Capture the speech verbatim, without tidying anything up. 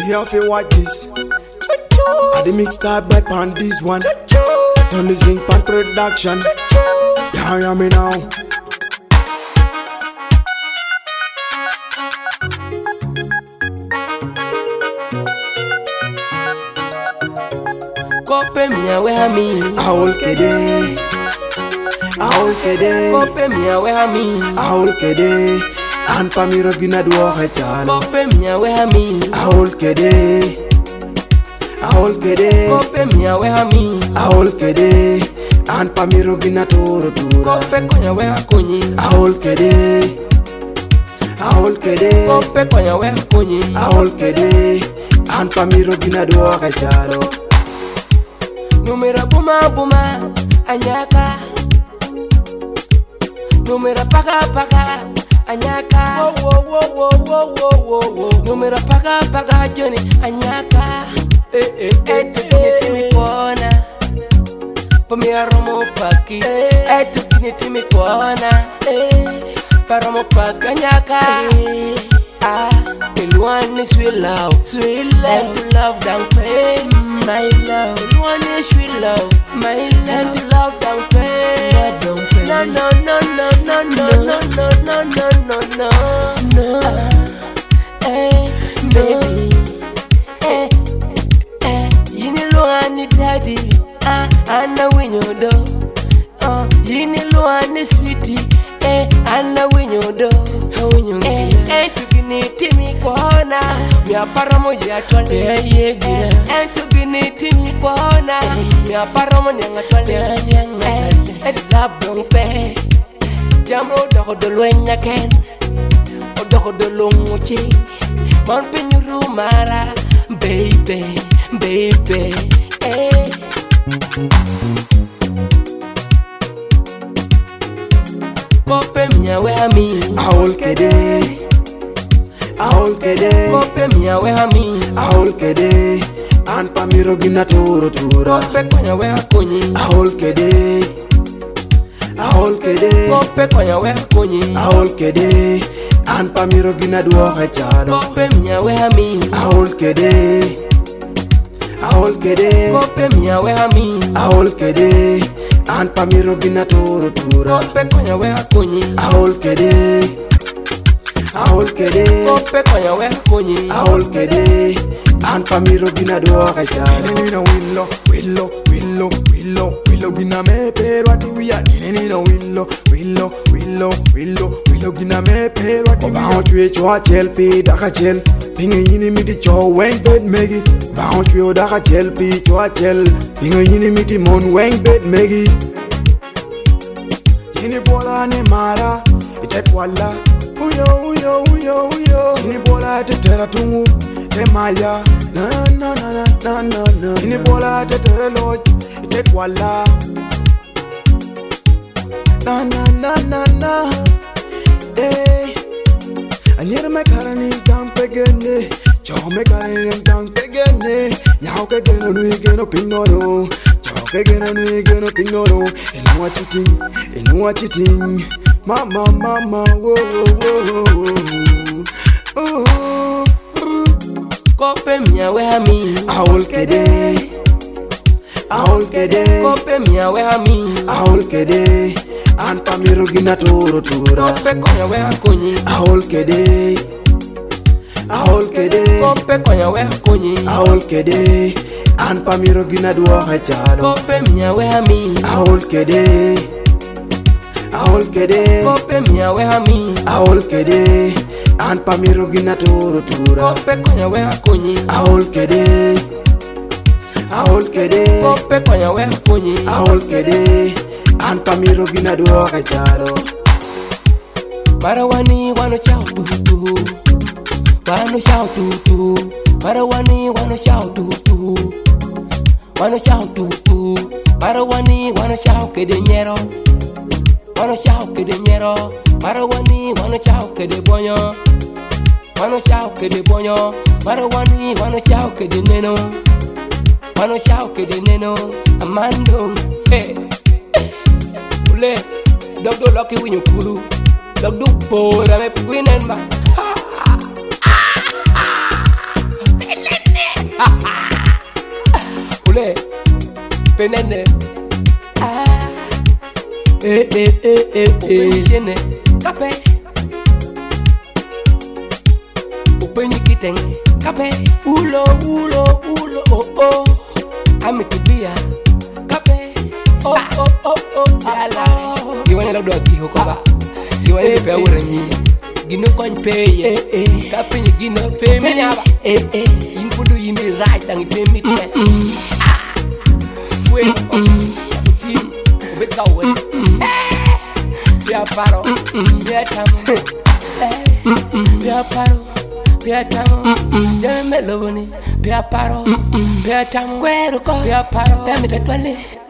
here if you watch this. I the mix type back on this one. Turn the zinc pan production. Yeah, hear me now. Kope miya we hami Ahol kede, ahol kede. Kope miya we hami Ahol kede, an pamiro gina duo hechalo. Kope miya we hami Ahol kede, ahol kede. Kope miya we hami Ahol kede, an pamiro gina toro tura. Kope konya we hakonyi Ahol kede, ahol kede. Kope konya we hakonyi Ahol kede, an pamiro gina duo hechalo. Numera buma buma anyaka Numera paka paka anyaka Wo wo wo wo wo wo wo Numera paka paka joni anyaka Eh eh eh tukine timi kona Pamira romo paki Eh tukine timi kona Eh Paromo paki anyaka Ah Anyone is sweet love Sweet love And to love down pain My love, one is sweet love. My love, and to love don't pay. No, no, no, no, no, no, no, no, no, no, no, no, no. Hey, baby, hey, hey, you need lo ani daddy. Ah, I know when you do. Ah, you need lo ani sweetie. Hey, I know when you do. When you do. Hey, to give me Timmy corner. Me a paramo ya twale. Yeah, yeah, yeah. And to Timi kona, mi aparomo nyanga twale nyanga. Eh, love don't pay. Jamo doko do luenya ken, o doko do lunguchi. Mon penyuru mara, baby, baby. Eh. Kope miya we hami. Ahol kede, ahol kede. Kope miya we hami. Ahol kede. An pamiro gina toro tura. Kope konya we hakonyi Ahol kede, ahol kede. Kope konya we hakonyi Ahol kede, an pamiro gina duo hechalo. Kope miya we hami Ahol kede, ahol kede. Kope miya we hami Ahol kede, an pamiro gina toro tura. Kope konya we hakonyi Ahol kede, ahol kede. Kope konya we hakonyi Ahol kede, an pamiro gina duo hechalo. Nina willo, willo, willo, willo, willo gina me pero ati wia. Nina willo, willo, willo, willo, willo gina me pero ati wia. Ba chwe chwa chel pi daka chel. Pinga yini miti cho weng bed megi. Ba chwe daka chel pi chwa chel. Pinga yini miti mon weng bed megi. Yini bola ne mara ite kwala. Uyo uyo uyo uyo. Yini bola te tera tungu te maya. Na na na na na na na. Yini bola te tere loj ite kwala. Na na na na na. Eh. Anyere me karani gang pegene. Chow me karani gang pegene. Nyao ke geno nui geno pinoro. Chow ke geno nui geno pinoro. Enu a cheating, enu a cheating. Mama mama wo wo wo wo. Oh. Kope miya we hami Ahol kede, ahol kede. Kope miya we hami Ahol kede, an pamiro gina toro tura. Kope konya we hakonyi Ahol kede, ahol kede. Kope konya we hakonyi Ahol kede, an pamiro gina duo hechalo. Kope miya we hami Ahol kede, ahol kede. Kope miya we hami Ahol kede, an pamiro gina toro tura. Kope konya we hakonyi Ahol kede, ahol kede. Kope konya we hakonyi Ahol kede, an pamiro gina duo hechalo. Marawani wano chao tutu Wano chao tutu Marawani wano chao tutu Wano chao tutu Marawani wano chao kede nyero Wano chao kede nyero Marawani wano chao kede bonyo Wano chao kede bonyo Marawani wano chao kede neno Wano chao kede neno Amando Hey Ule Dogdo loki winyo kulu Dog do boy, I'm a winning back. Ule penene ah eh eh eh eh eh jene kape upenyi kiteng kape ulo ulo ulo oh oh amitibia kape oh oh oh oh ala giwanya la do giho ko ba giwanya pe awrenyi gino kon peye kape ni gino pe mi nyaba eh eh impudu yimi right dang pe mi te ah we we go we ya paro ya tamo ya paro ya tamo ya meloni ya paro ya tamo ya paro ya mi te twale